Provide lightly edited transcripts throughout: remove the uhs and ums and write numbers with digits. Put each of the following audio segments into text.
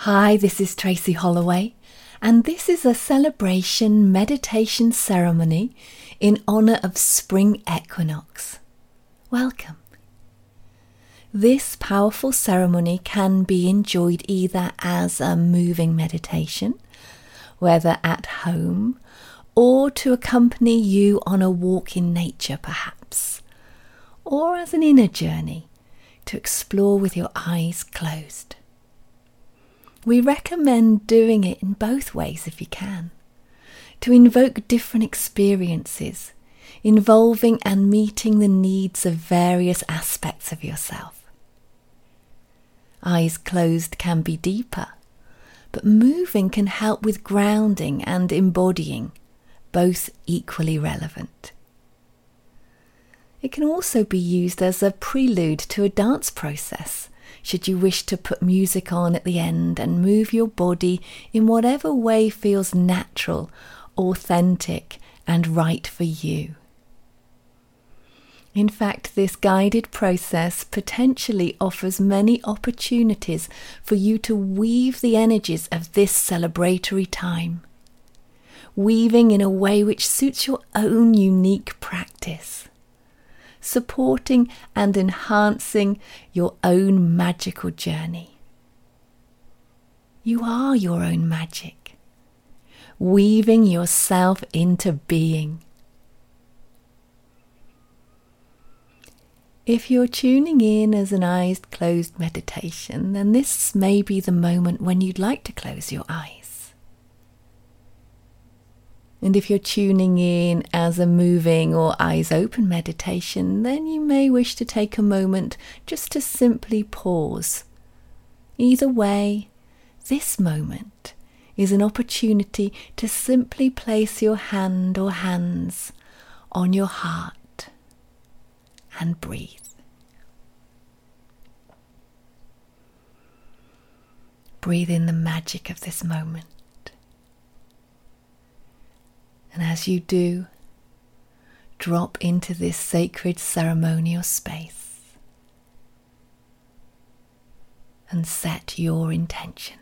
Hi, this is Tracy Holloway, and this is a celebration meditation ceremony in honour of spring equinox. Welcome. This powerful ceremony can be enjoyed either as a moving meditation, whether at home, or to accompany you on a walk in nature perhaps, or as an inner journey to explore with your eyes closed. We recommend doing it in both ways if you can, to invoke different experiences, involving and meeting the needs of various aspects of yourself. Eyes closed can be deeper, but moving can help with grounding and embodying, both equally relevant. It can also be used as a prelude to a dance process, should you wish to put music on at the end and move your body in whatever way feels natural, authentic, and right for you. In fact, this guided process potentially offers many opportunities for you to weave the energies of this celebratory time, weaving in a way which suits your own unique practice, supporting and enhancing your own magical journey. You are your own magic, weaving yourself into being. If you're tuning in as an eyes-closed meditation, then this may be the moment when you'd like to close your eyes. And if you're tuning in as a moving or eyes open meditation, then you may wish to take a moment just to simply pause. Either way, this moment is an opportunity to simply place your hand or hands on your heart and breathe. Breathe in the magic of this moment. And as you do, drop into this sacred ceremonial space and set your intention.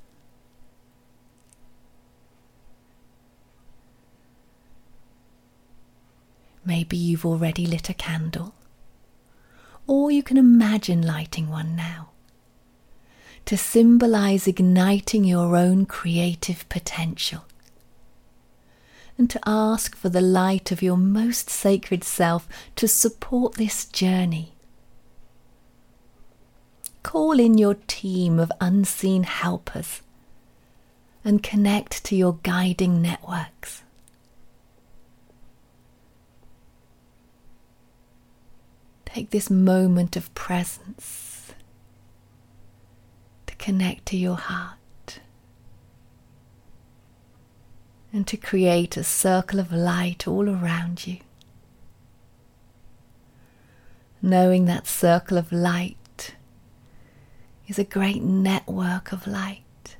Maybe you've already lit a candle, or you can imagine lighting one now to symbolize igniting your own creative potential, and to ask for the light of your most sacred self to support this journey. Call in your team of unseen helpers and connect to your guiding networks. Take this moment of presence to connect to your heart, and to create a circle of light all around you. Knowing that circle of light is a great network of light,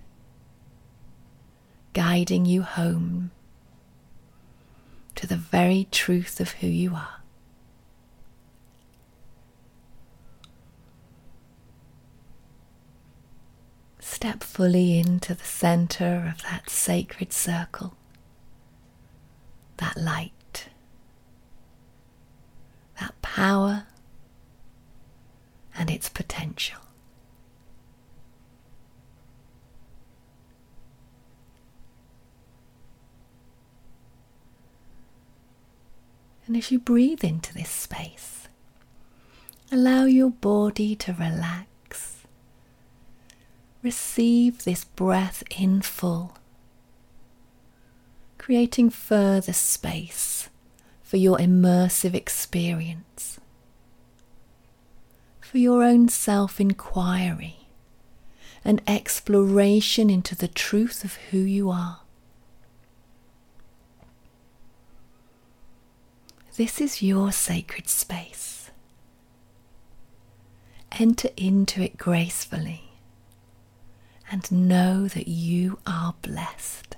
guiding you home to the very truth of who you are. Step fully into the center of that sacred circle, that light, that power and its potential. And as you breathe into this space, allow your body to relax. Receive this breath in full, creating further space for your immersive experience, for your own self-inquiry and exploration into the truth of who you are. This is your sacred space. Enter into it gracefully and know that you are blessed.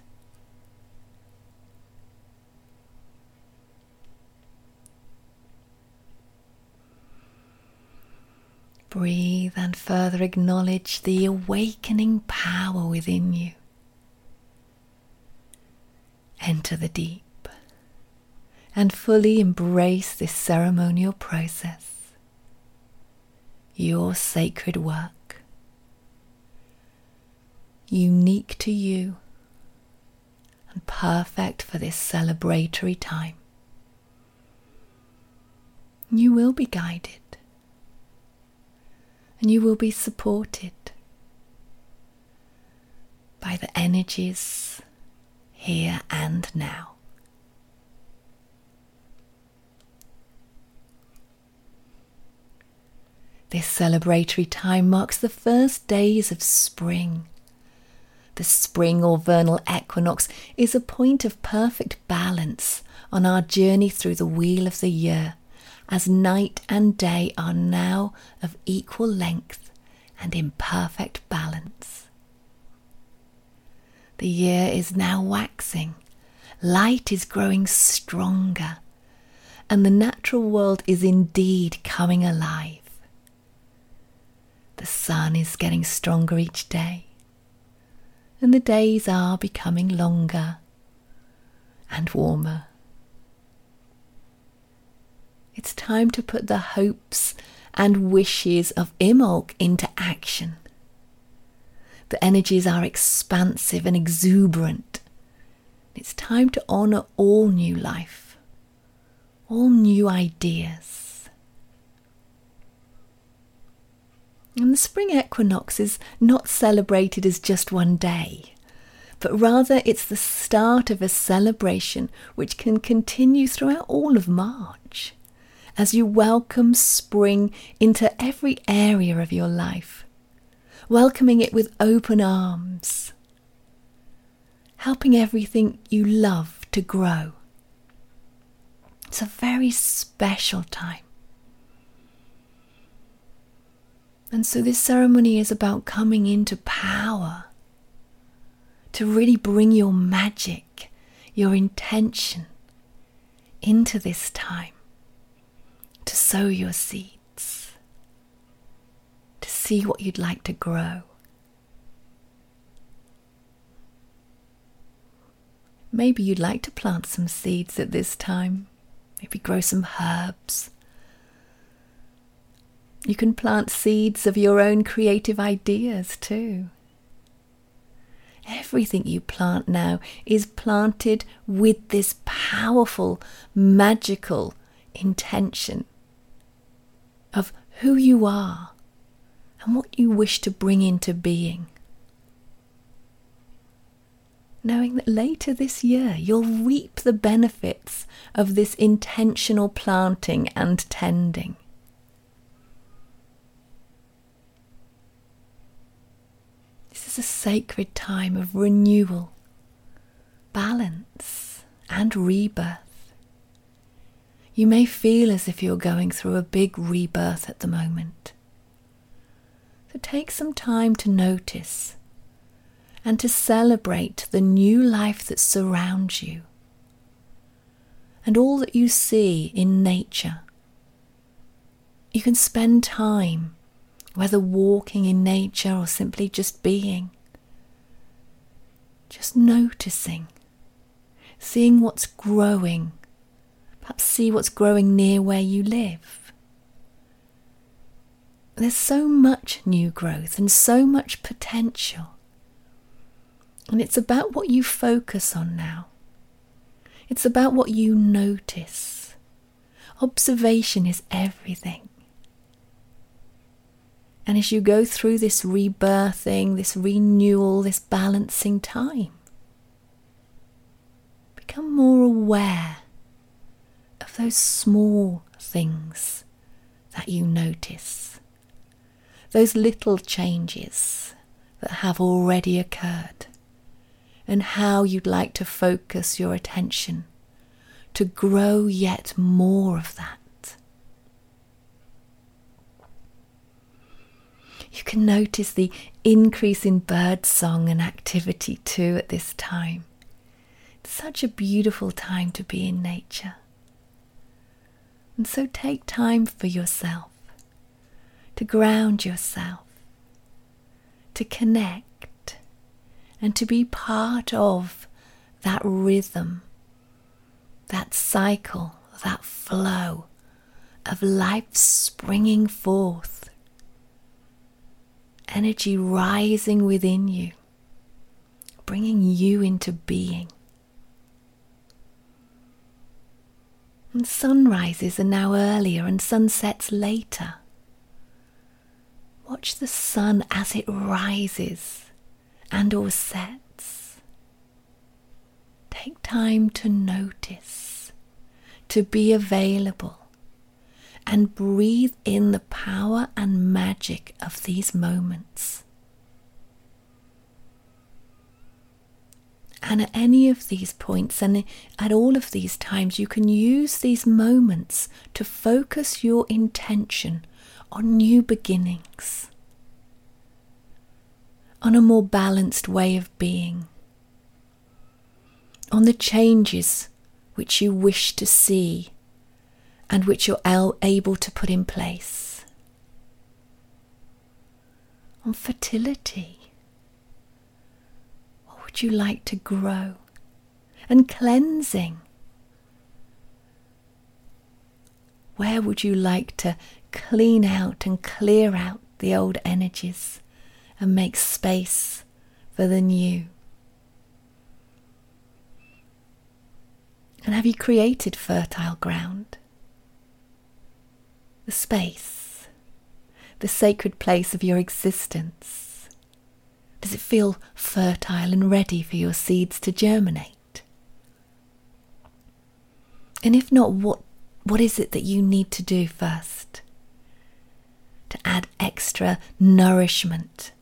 Breathe and further acknowledge the awakening power within you. Enter the deep and fully embrace this ceremonial process, your sacred work, unique to you and perfect for this celebratory time. You will be guided and you will be supported by the energies here and now. This celebratory time marks the first days of spring. The spring or vernal equinox is a point of perfect balance on our journey through the wheel of the year, as night and day are now of equal length and in perfect balance. The year is now waxing, light is growing stronger, and the natural world is indeed coming alive. The sun is getting stronger each day, and the days are becoming longer and warmer. It's time to put the hopes and wishes of Imbolc into action. The energies are expansive and exuberant. It's time to honour all new life, all new ideas. And the spring equinox is not celebrated as just one day, but rather it's the start of a celebration which can continue throughout all of March, as you welcome spring into every area of your life, welcoming it with open arms, helping everything you love to grow. It's a very special time. And so this ceremony is about coming into power, to really bring your magic, your intention into this time, to sow your seeds, to see what you'd like to grow. Maybe you'd like to plant some seeds at this time, maybe grow some herbs. You can plant seeds of your own creative ideas too. Everything you plant now is planted with this powerful, magical intention of who you are and what you wish to bring into being. Knowing that later this year you'll reap the benefits of this intentional planting and tending. This is a sacred time of renewal, balance, and rebirth. You may feel as if you're going through a big rebirth at the moment. So take some time to notice and to celebrate the new life that surrounds you and all that you see in nature. You can spend time, whether walking in nature or simply just being, just noticing, seeing what's growing, perhaps see what's growing near where you live. There's so much new growth and so much potential. And it's about what you focus on now. It's about what you notice. Observation is everything. And as you go through this rebirthing, this renewal, this balancing time, become more aware of those small things that you notice, those little changes that have already occurred, and how you'd like to focus your attention to grow yet more of that. You can notice the increase in bird song and activity too at this time. It's such a beautiful time to be in nature. And so take time for yourself to ground yourself, to connect, and to be part of that rhythm, that cycle, that flow of life springing forth, energy rising within you, bringing you into being. And sunrises are now earlier and sunsets later. Watch the sun as it rises and or sets. Take time to notice, to be available, and breathe in the power and magic of these moments. And at any of these points and at all of these times, you can use these moments to focus your intention on new beginnings, on a more balanced way of being, on the changes which you wish to see and which you're able to put in place, on fertility. What would you like to grow? And cleansing. Where would you like to clean out and clear out the old energies and make space for the new? And have you created fertile ground? The space, the sacred place of your existence. Does it feel fertile and ready for your seeds to germinate? And if not, what is it that you need to do first to add extra nourishment?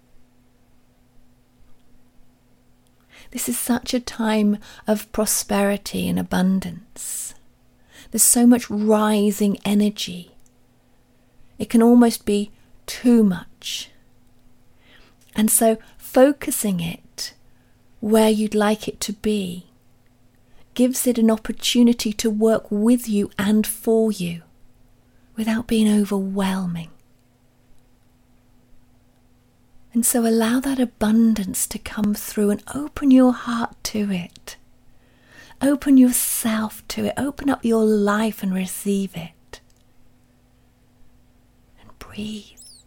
This is such a time of prosperity and abundance. There's so much rising energy. It can almost be too much. And so focusing it where you'd like it to be gives it an opportunity to work with you and for you without being overwhelming. And so allow that abundance to come through and open your heart to it. Open yourself to it. Open up your life and receive it. And breathe.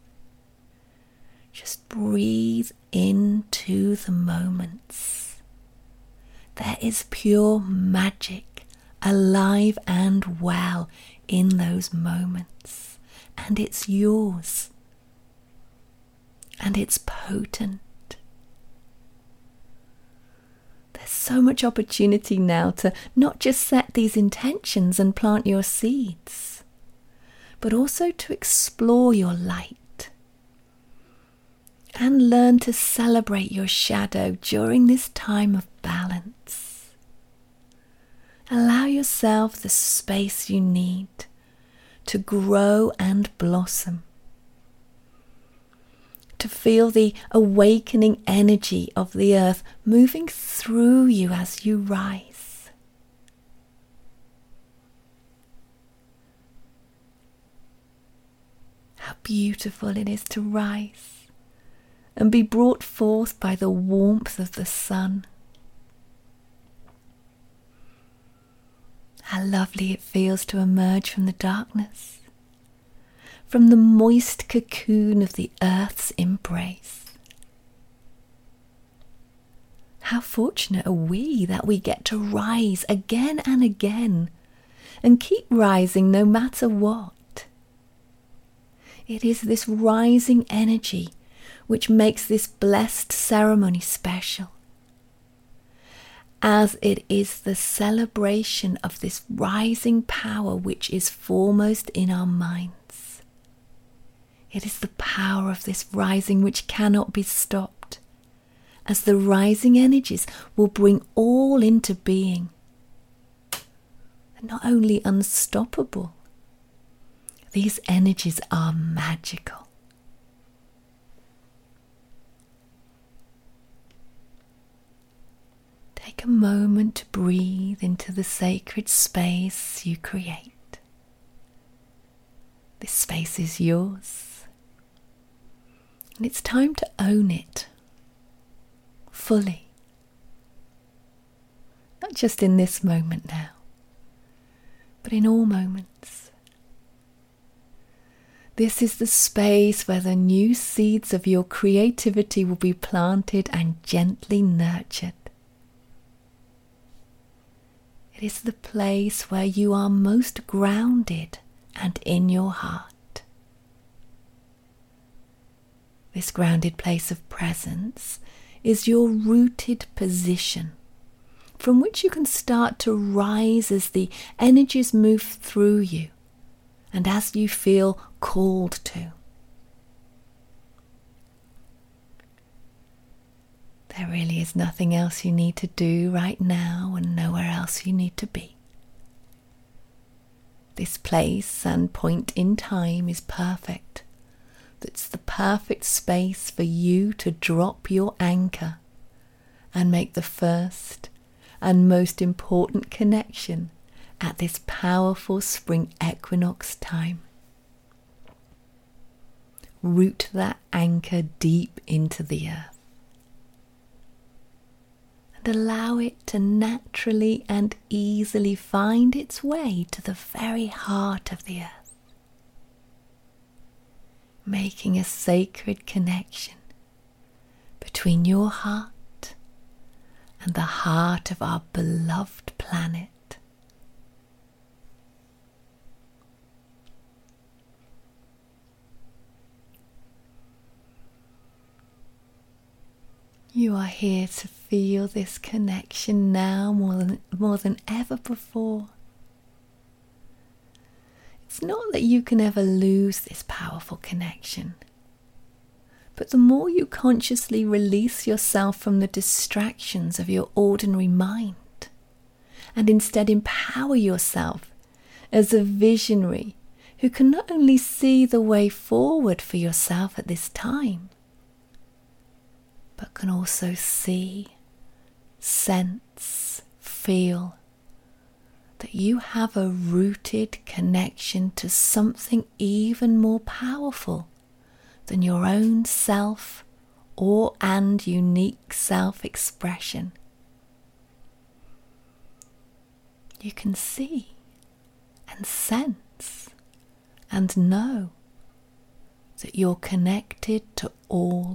Just breathe into the moments. There is pure magic, alive and well in those moments. And it's yours. And it's potent. There's so much opportunity now to not just set these intentions and plant your seeds, but also to explore your light and learn to celebrate your shadow during this time of balance. Allow yourself the space you need to grow and blossom, to feel the awakening energy of the earth moving through you as you rise. How beautiful it is to rise and be brought forth by the warmth of the sun. How lovely it feels to emerge from the darkness, from the moist cocoon of the earth's embrace. How fortunate are we that we get to rise again and again and keep rising no matter what. It is this rising energy which makes this blessed ceremony special, as it is the celebration of this rising power which is foremost in our minds. It is the power of this rising which cannot be stopped, as the rising energies will bring all into being. They're not only unstoppable, these energies are magical. Take a moment to breathe into the sacred space you create. This space is yours. And it's time to own it fully. Not just in this moment now, but in all moments. This is the space where the new seeds of your creativity will be planted and gently nurtured. It is the place where you are most grounded and in your heart. This grounded place of presence is your rooted position, from which you can start to rise as the energies move through you and as you feel called to. There really is nothing else you need to do right now and nowhere else you need to be. This place and point in time is perfect. It's the perfect space for you to drop your anchor and make the first and most important connection at this powerful spring equinox time. Root that anchor deep into the earth and allow it to naturally and easily find its way to the very heart of the earth, making a sacred connection between your heart and the heart of our beloved planet. You are here to feel this connection now more than ever before. It's not that you can ever lose this powerful connection, but the more you consciously release yourself from the distractions of your ordinary mind and instead empower yourself as a visionary who can not only see the way forward for yourself at this time, but can also see, sense, feel that you have a rooted connection to something even more powerful than your own self and unique self-expression. You can see and sense and know that you're connected to all,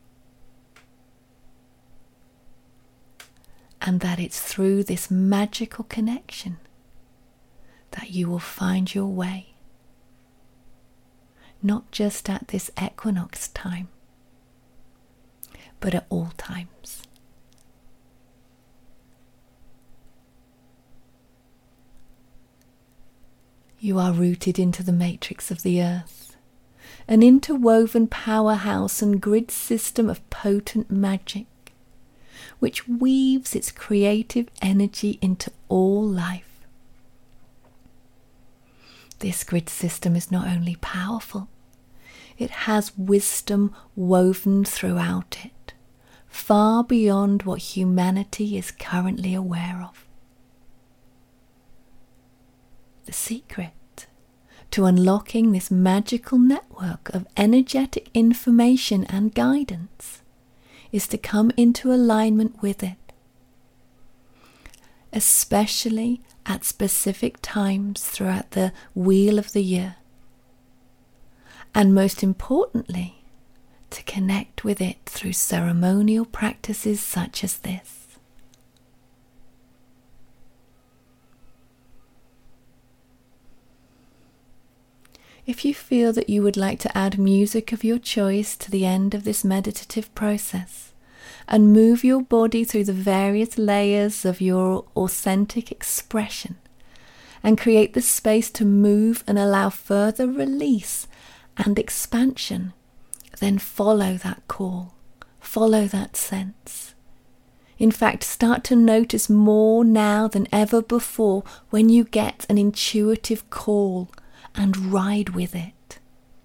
and that it's through this magical connection that you will find your way, not just at this equinox time, but at all times. You are rooted into the matrix of the earth, an interwoven powerhouse and grid system of potent magic, which weaves its creative energy into all life. This grid system is not only powerful, it has wisdom woven throughout it, far beyond what humanity is currently aware of. The secret to unlocking this magical network of energetic information and guidance is to come into alignment with it, especially at specific times throughout the wheel of the year, and most importantly, to connect with it through ceremonial practices such as this. If you feel that you would like to add music of your choice to the end of this meditative process and move your body through the various layers of your authentic expression and create the space to move and allow further release and expansion, then follow that call, follow that sense. In fact, start to notice more now than ever before when you get an intuitive call, and ride with it.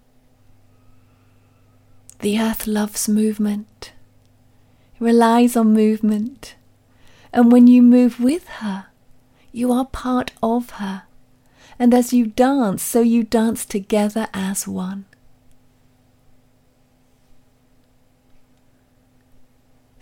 The earth loves movement, relies on movement, and when you move with her, you are part of her, and as you dance, so you dance together as one.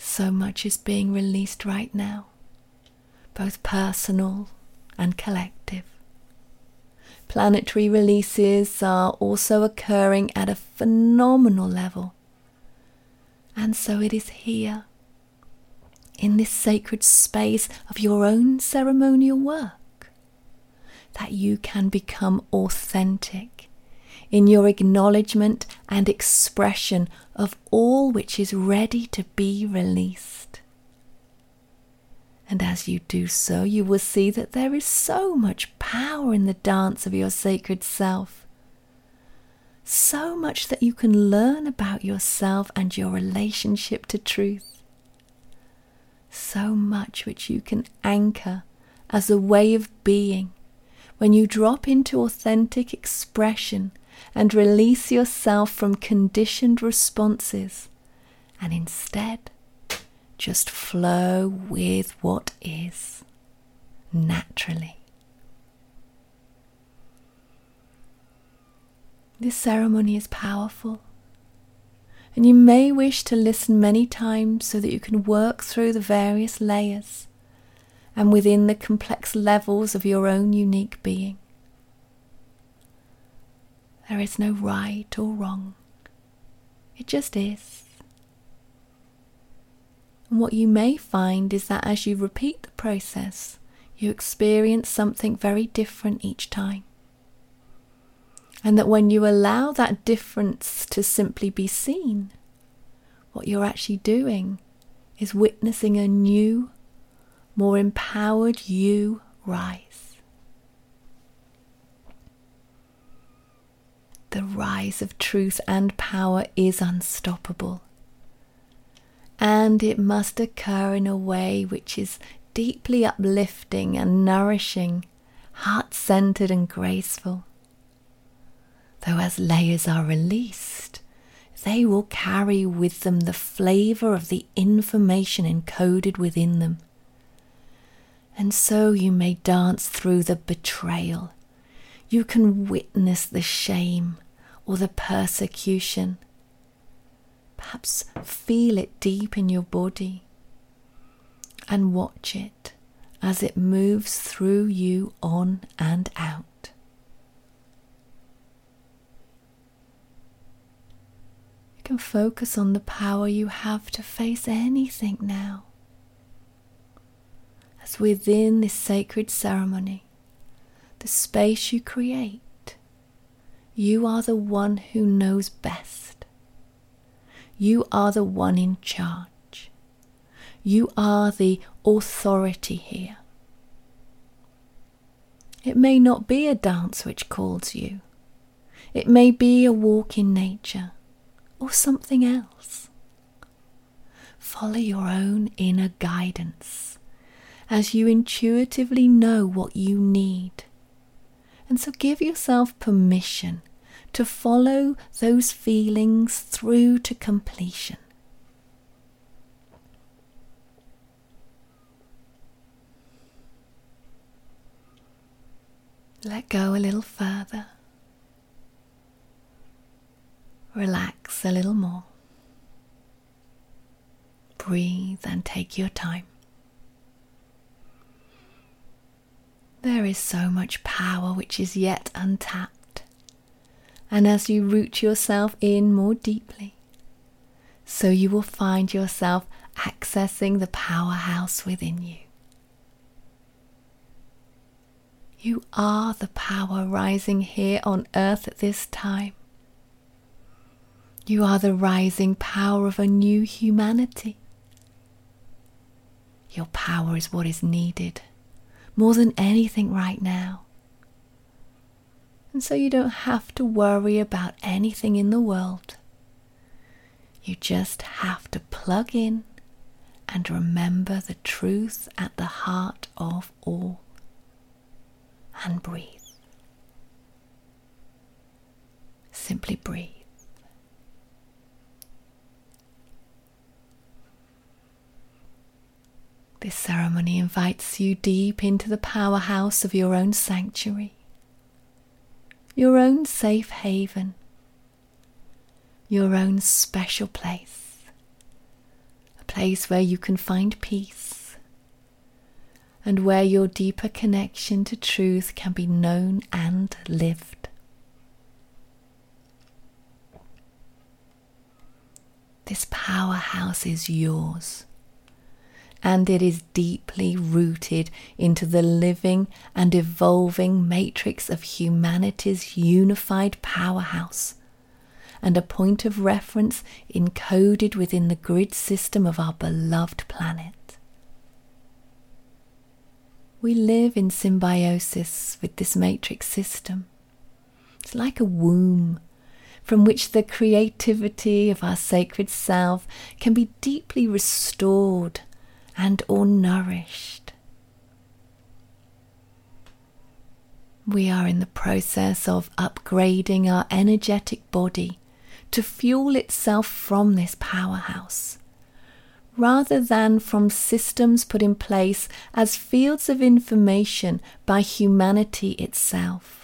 So much is being released right now, both personal and collective. Planetary releases are also occurring at a phenomenal level. And so it is here, in this sacred space of your own ceremonial work, that you can become authentic in your acknowledgement and expression of all which is ready to be released. And as you do so, you will see that there is so much power in the dance of your sacred self. So much that you can learn about yourself and your relationship to truth. So much which you can anchor as a way of being when you drop into authentic expression and release yourself from conditioned responses and instead just flow with what is, naturally. This ceremony is powerful, and you may wish to listen many times so that you can work through the various layers and within the complex levels of your own unique being. There is no right or wrong. It just is. And what you may find is that as you repeat the process, you experience something very different each time. And that when you allow that difference to simply be seen, what you're actually doing is witnessing a new, more empowered you rise. The rise of truth and power is unstoppable. And it must occur in a way which is deeply uplifting and nourishing, heart-centered and graceful. Though as layers are released, they will carry with them the flavor of the information encoded within them. And so you may dance through the betrayal. You can witness the shame or the persecution. Perhaps feel it deep in your body and watch it as it moves through you on and out. You can focus on the power you have to face anything now. As within this sacred ceremony, the space you create, you are the one who knows best. You are the one in charge. You are the authority here. It may not be a dance which calls you. It may be a walk in nature or something else. Follow your own inner guidance as you intuitively know what you need. And so give yourself permission to follow those feelings through to completion. Let go a little further. Relax a little more. Breathe and take your time. There is so much power which is yet untapped. And as you root yourself in more deeply, so you will find yourself accessing the powerhouse within you. You are the power rising here on earth at this time. You are the rising power of a new humanity. Your power is what is needed more than anything right now. And so you don't have to worry about anything in the world. You just have to plug in and remember the truth at the heart of all. And breathe. Simply breathe. This ceremony invites you deep into the powerhouse of your own sanctuary. Your own safe haven, your own special place, a place where you can find peace and where your deeper connection to truth can be known and lived. This powerhouse is yours, and it is deeply rooted into the living and evolving matrix of humanity's unified powerhouse, and a point of reference encoded within the grid system of our beloved planet. We live in symbiosis with this matrix system. It's like a womb from which the creativity of our sacred self can be deeply restored and or nourished. We are in the process of upgrading our energetic body to fuel itself from this powerhouse, rather than from systems put in place as fields of information by humanity itself.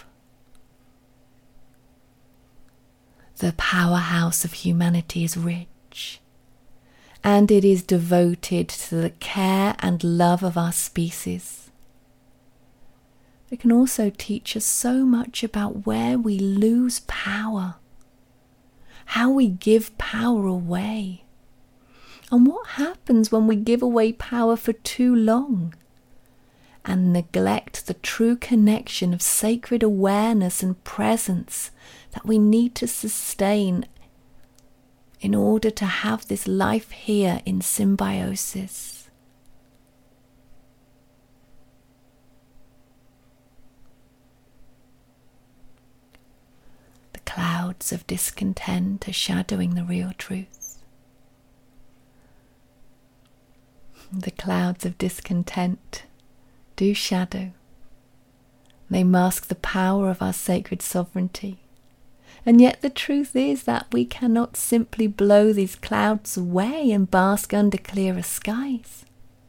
The powerhouse of humanity is rich, and it is devoted to the care and love of our species. It can also teach us so much about where we lose power, how we give power away, and what happens when we give away power for too long and neglect the true connection of sacred awareness and presence that we need to sustain in order to have this life here in symbiosis. The clouds of discontent are shadowing the real truth. The clouds of discontent do shadow. They mask the power of our sacred sovereignty. And yet the truth is that we cannot simply blow these clouds away and bask under clearer skies.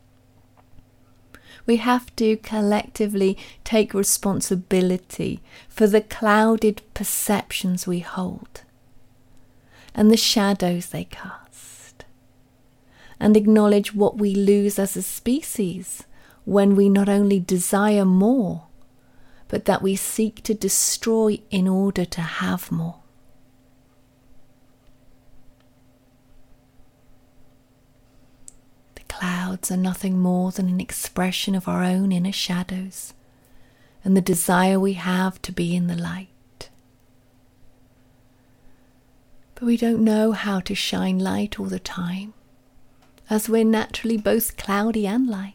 We have to collectively take responsibility for the clouded perceptions we hold and the shadows they cast, and acknowledge what we lose as a species when we not only desire more, but that we seek to destroy in order to have more. The clouds are nothing more than an expression of our own inner shadows and the desire we have to be in the light. But we don't know how to shine light all the time, as we're naturally both cloudy and light.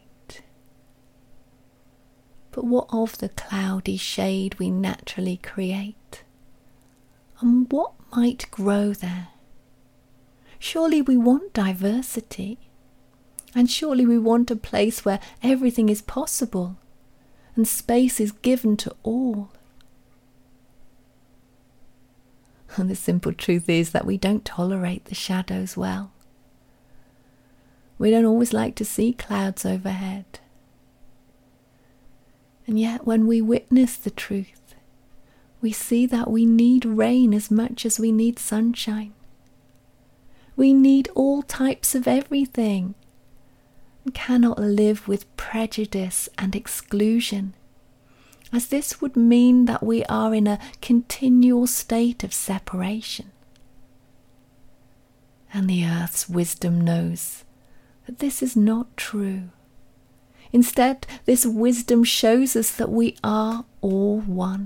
But what of the cloudy shade we naturally create? And what might grow there? Surely we want diversity. And surely we want a place where everything is possible and space is given to all. And the simple truth is that we don't tolerate the shadows well. We don't always like to see clouds overhead. And yet when we witness the truth, we see that we need rain as much as we need sunshine. We need all types of everything and cannot live with prejudice and exclusion, as this would mean that we are in a continual state of separation. And the earth's wisdom knows that this is not true. Instead, this wisdom shows us that we are all one.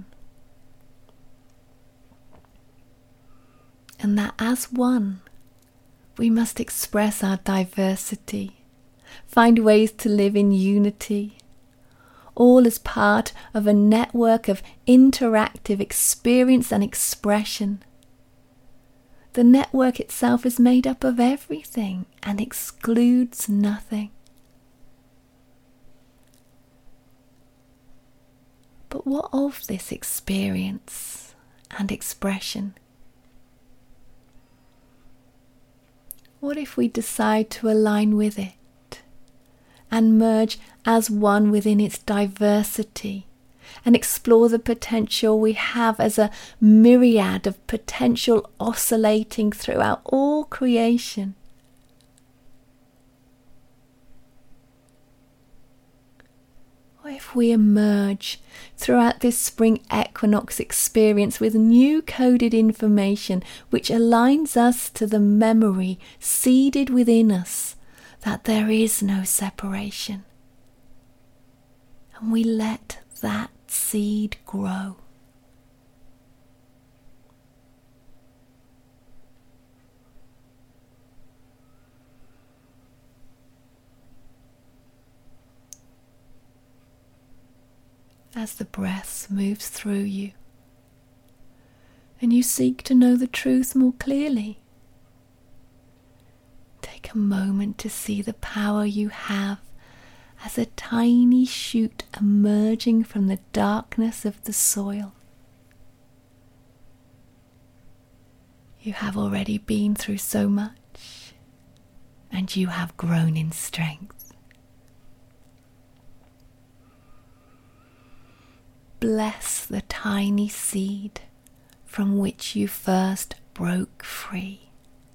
And that as one, we must express our diversity, find ways to live in unity, all as part of a network of interactive experience and expression. The network itself is made up of everything and excludes nothing. But what of this experience and expression? What if we decide to align with it and merge as one within its diversity and explore the potential we have as a myriad of potential oscillating throughout all creation? if we emerge throughout this spring equinox experience with new coded information which aligns us to the memory seeded within us that there is no separation, and we let that seed grow. As the breath moves through you and you seek to know the truth more clearly, take a moment to see the power you have as a tiny shoot emerging from the darkness of the soil. You have already been through so much, and you have grown in strength. Bless the tiny seed from which you first broke free.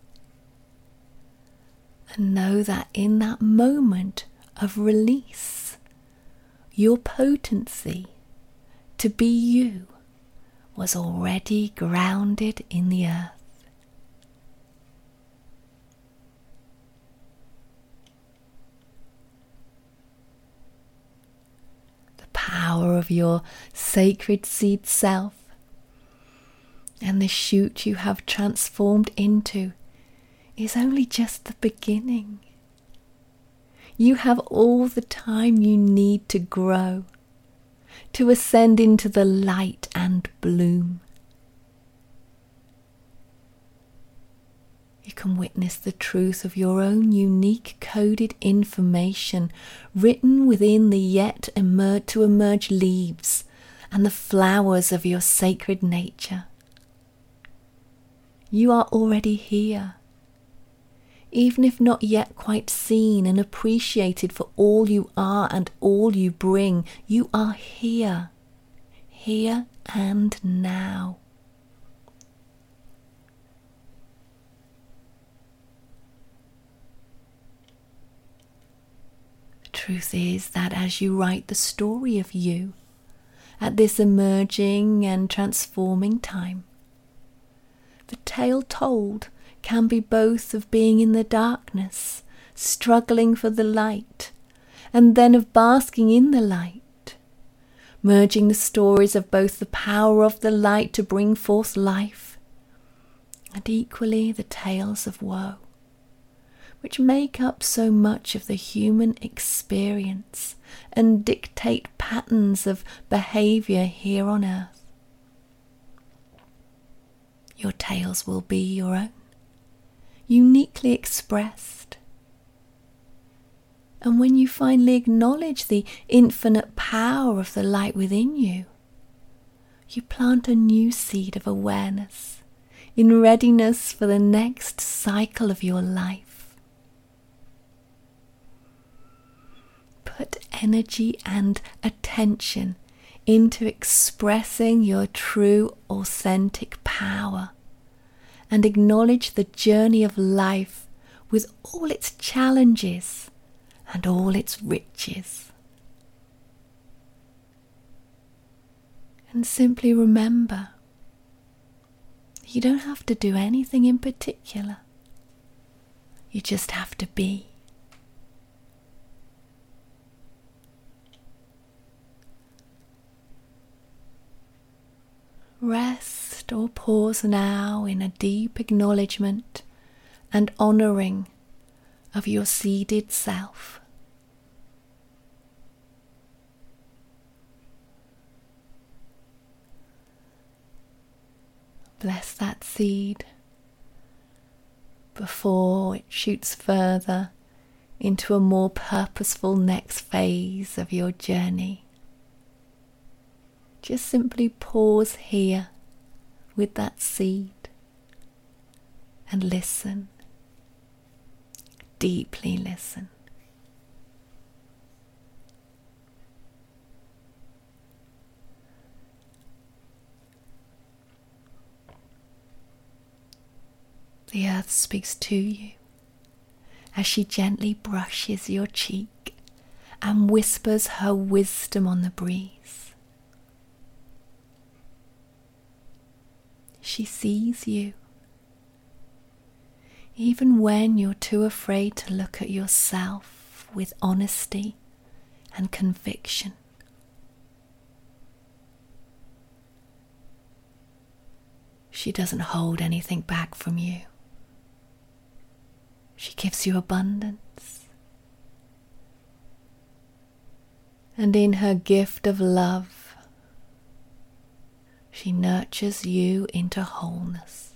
And know that in that moment of release, your potency to be you was already grounded in the earth. Power of your sacred seed self and the shoot you have transformed into is only just the beginning. You have all the time you need to grow, to ascend into the light and bloom. You can witness the truth of your own unique coded information written within the yet to emerge leaves and the flowers of your sacred nature. You are already here, even if not yet quite seen and appreciated for all you are and all you bring. You are here and now. Truth is that as you write the story of you at this emerging and transforming time, the tale told can be both of being in the darkness, struggling for the light, and then of basking in the light, merging the stories of both the power of the light to bring forth life, and equally the tales of woe, which make up so much of the human experience and dictate patterns of behaviour here on earth. Your tales will be your own, uniquely expressed. And when you finally acknowledge the infinite power of the light within you, you plant a new seed of awareness in readiness for the next cycle of your life. Put energy and attention into expressing your true, authentic power, and acknowledge the journey of life with all its challenges and all its riches. And simply remember, you don't have to do anything in particular. You just have to be. Rest or pause now in a deep acknowledgement and honouring of your seeded self. Bless that seed before it shoots further into a more purposeful next phase of your journey. Just simply pause here with that seed and listen, deeply listen. The earth speaks to you as she gently brushes your cheek and whispers her wisdom on the breeze. She sees you, even when you're too afraid to look at yourself with honesty and conviction. She doesn't hold anything back from you. She gives you abundance. And in her gift of love, she nurtures you into wholeness.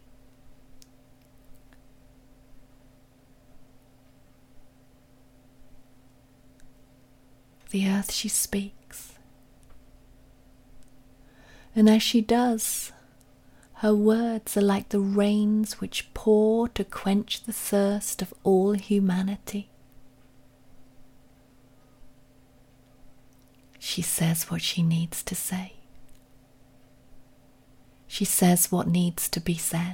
The earth she speaks. And as she does, her words are like the rains which pour to quench the thirst of all humanity. She says what she needs to say. She says what needs to be said.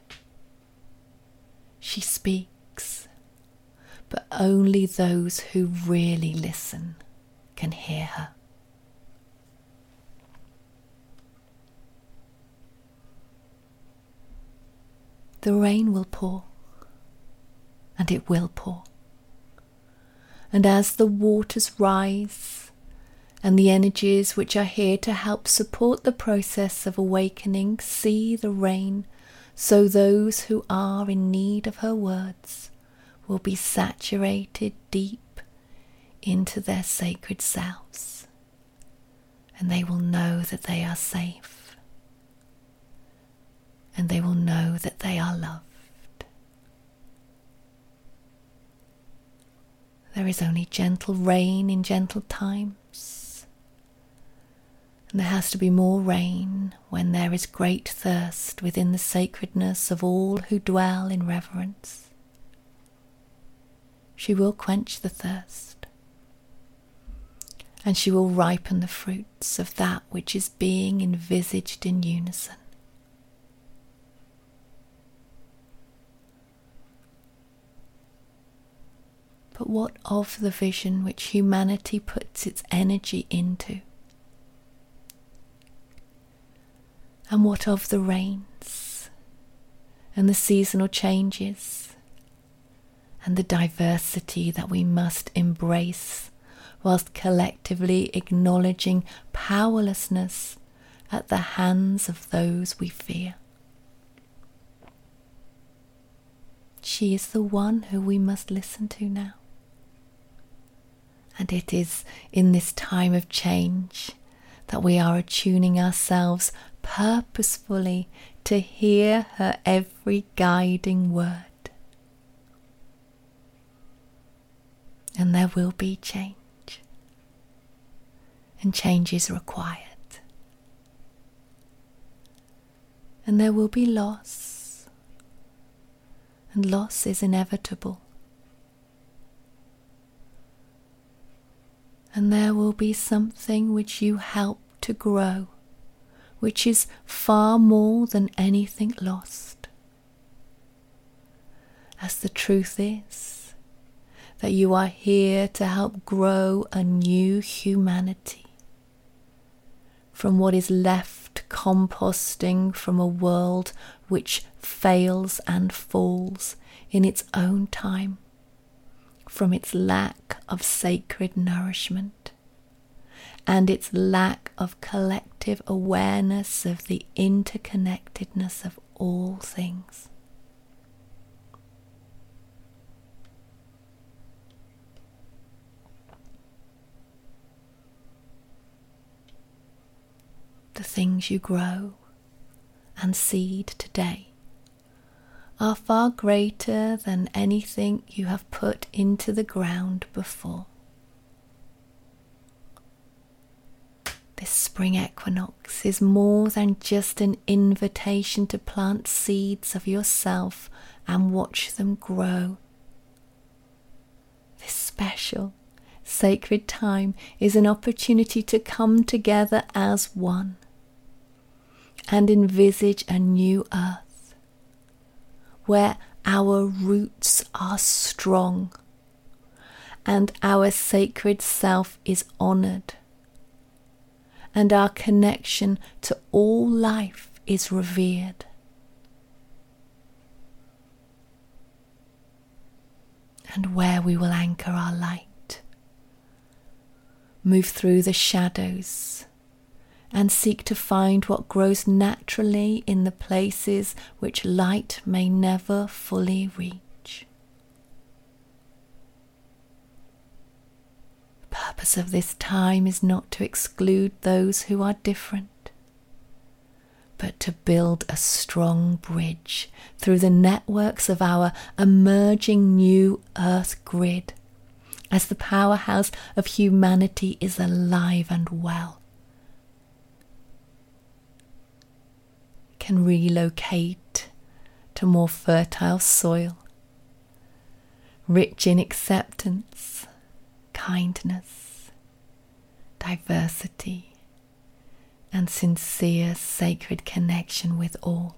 She speaks, but only those who really listen can hear her. The rain will pour, and it will pour. And as the waters rise, and the energies which are here to help support the process of awakening see the rain, so those who are in need of her words will be saturated deep into their sacred selves, and they will know that they are safe. And they will know that they are loved. There is only gentle rain in gentle times, and there has to be more rain when there is great thirst within the sacredness of all who dwell in reverence. She will quench the thirst, and she will ripen the fruits of that which is being envisaged in unison. But what of the vision which humanity puts its energy into? And what of the rains and the seasonal changes and the diversity that we must embrace whilst collectively acknowledging powerlessness at the hands of those we fear? She is the one who we must listen to now. And it is in this time of change that we are attuning ourselves purposefully to hear her every guiding word. And there will be change. And change is required. And there will be loss. And loss is inevitable. And there will be something which you help to grow, which is far more than anything lost. As the truth is that you are here to help grow a new humanity from what is left composting from a world which fails and falls in its own time, from its lack of sacred nourishment and its lack of collective awareness of the interconnectedness of all things. The things you grow and seed today are far greater than anything you have put into the ground before. This spring equinox is more than just an invitation to plant seeds of yourself and watch them grow. This special, sacred time is an opportunity to come together as one and envisage a new earth where our roots are strong and our sacred self is honoured, and our connection to all life is revered. And where we will anchor our light, move through the shadows, and seek to find what grows naturally in the places which light may never fully reach. The purpose of this time is not to exclude those who are different, but to build a strong bridge through the networks of our emerging new Earth grid, as the powerhouse of humanity is alive and well. Can relocate to more fertile soil, rich in acceptance, kindness, diversity, and sincere sacred connection with all.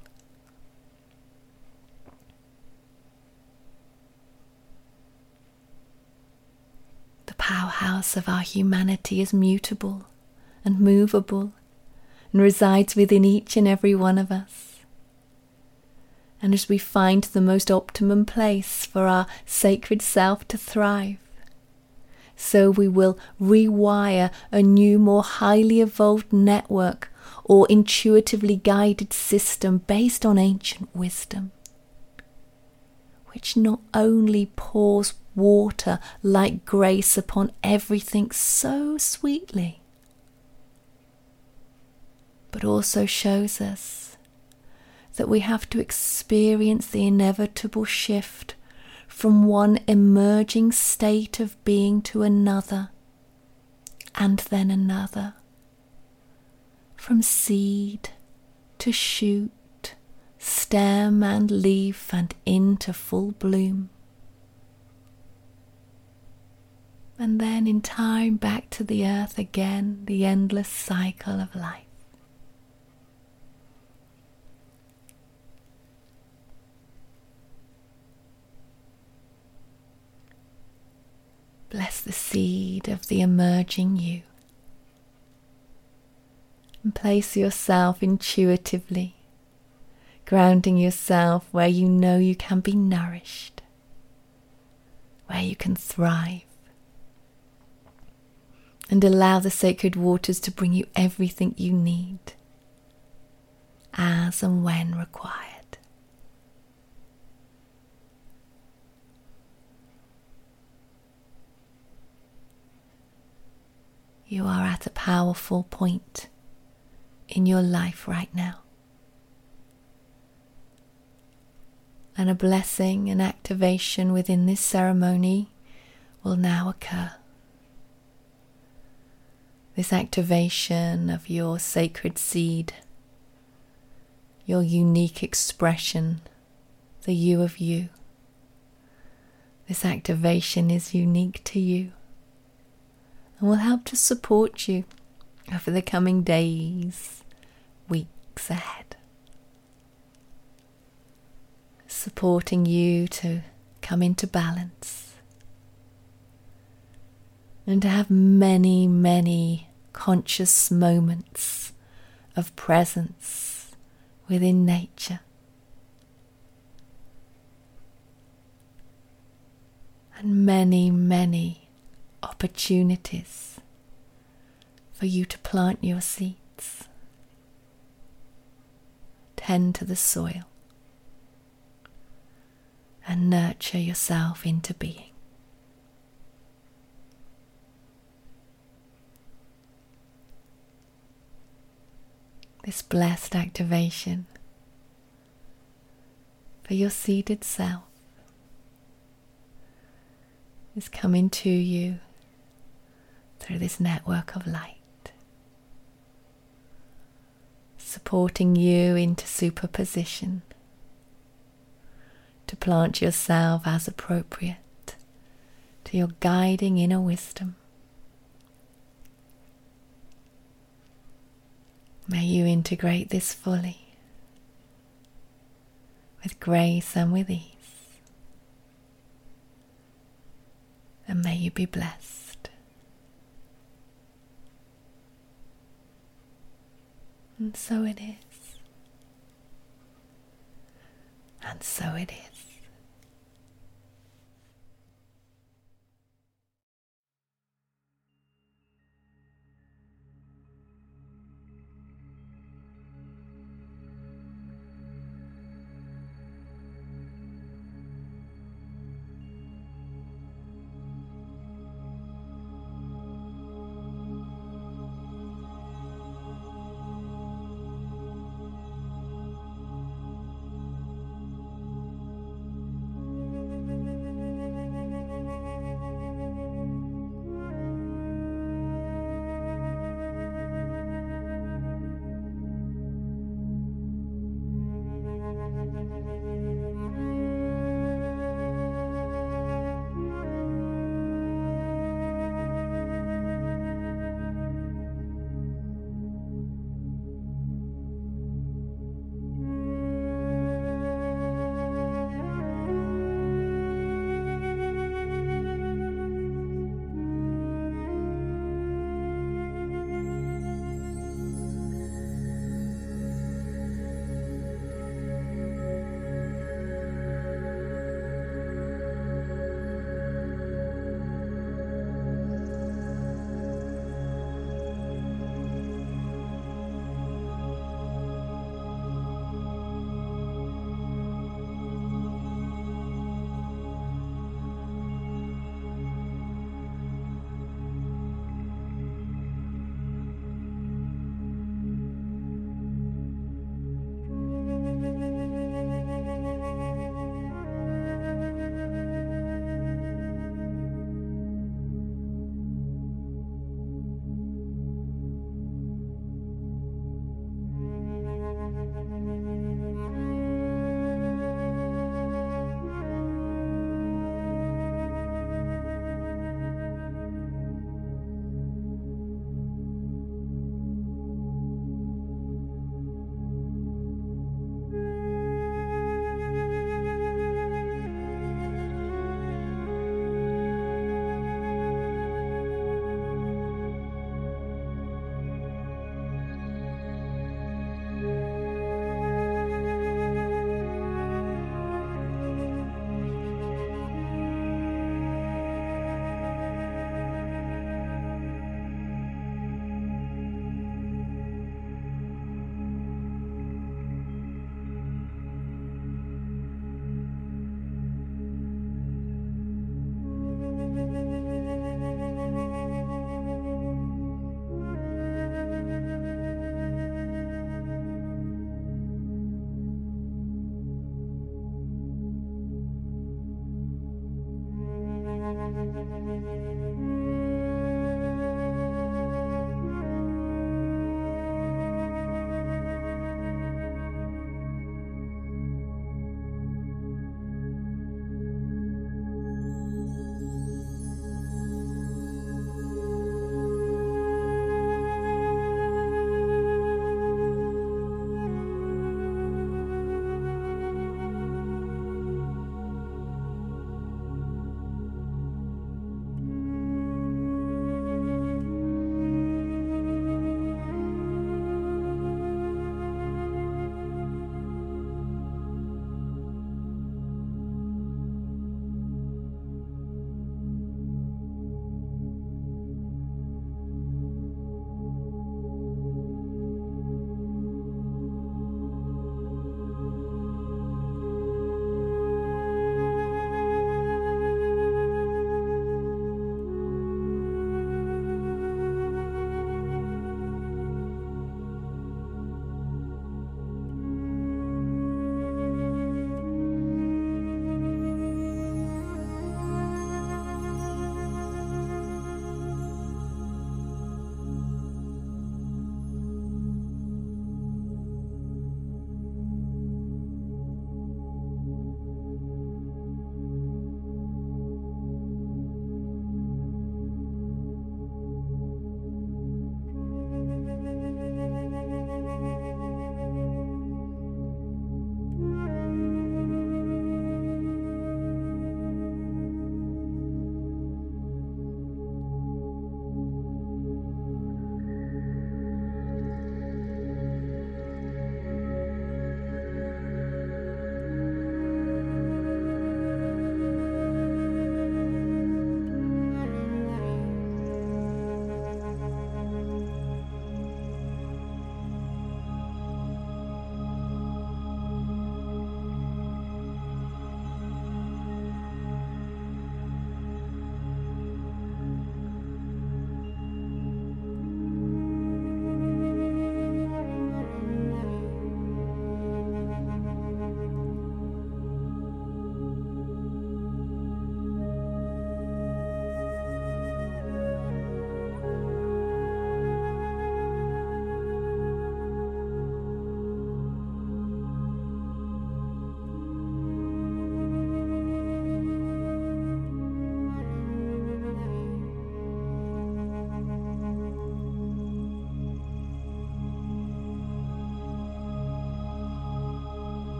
The powerhouse of our humanity is mutable and movable, and resides within each and every one of us. And as we find the most optimum place for our sacred self to thrive, so we will rewire a new, more highly evolved network or intuitively guided system based on ancient wisdom, which not only pours water like grace upon everything so sweetly, but also shows us that we have to experience the inevitable shift from one emerging state of being to another, and then another, from seed to shoot, stem and leaf, and into full bloom. And then in time back to the earth again, the endless cycle of life. Bless the seed of the emerging you, and place yourself intuitively, grounding yourself where you know you can be nourished, where you can thrive, and allow the sacred waters to bring you everything you need, as and when required. You are at a powerful point in your life right now. And a blessing and activation within this ceremony will now occur. This activation of your sacred seed, your unique expression, the you of you. This activation is unique to you, and will help to support you over the coming days, weeks ahead. Supporting you to come into balance and to have many, many conscious moments of presence within nature. And many, many opportunities for you to plant your seeds, tend to the soil, and nurture yourself into being. This blessed activation for your seeded self is coming to you through this network of light, supporting you into superposition to plant yourself as appropriate to your guiding inner wisdom. May you integrate this fully, with grace and with ease. and may you be blessed. And so it is. And so it is.